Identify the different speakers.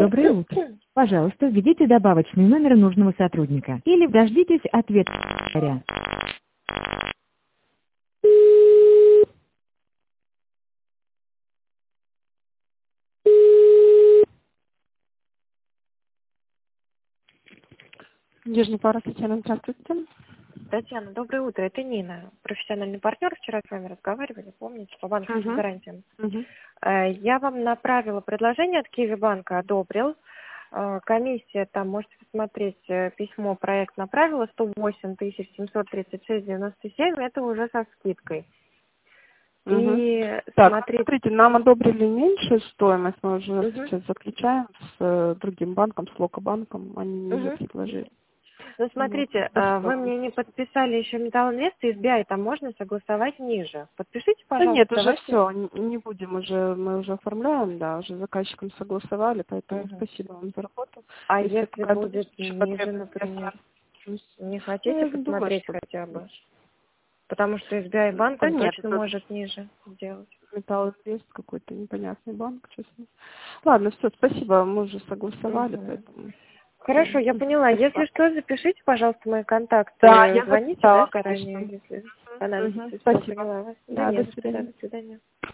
Speaker 1: Доброе утро. Пожалуйста, введите добавочный номер нужного сотрудника или дождитесь ответа.
Speaker 2: Нижний парус, Татьяна, здравствуйте.
Speaker 3: Татьяна, доброе утро. Это Нина, профессиональный партнер. Вчера с вами разговаривали, помните, по банковским гарантиям. Я вам направила предложение от Киви банка, одобрил. Комиссия, там можете посмотреть письмо, проект направила 108 736,97. Это уже со скидкой. И
Speaker 2: Так, смотрите, нам одобрили меньшую стоимость, мы уже сейчас заключаем с другим банком, с Локобанком, они ниже предложили.
Speaker 3: Ну, смотрите, вы мне не подписали еще Металлинвест и SBI, там можно согласовать ниже. Подпишите, пожалуйста.
Speaker 2: Да нет, уже все, не будем, мы уже оформляем, да, уже с заказчиком согласовали, поэтому спасибо вам за работу.
Speaker 3: А если будет ниже, например, не хотите посмотреть хотя бы? Потому что SBI банк, он точно может ниже сделать.
Speaker 2: Металлинвест какой-то непонятный банк, честно. Ладно, все, спасибо, мы уже согласовали, поэтому...
Speaker 3: Хорошо, я поняла. Если что, запишите, пожалуйста, мои контакты.
Speaker 2: Да, я
Speaker 3: звоните,
Speaker 2: записала,
Speaker 3: заранее, если понадобится.
Speaker 2: Спасибо.
Speaker 3: До свидания.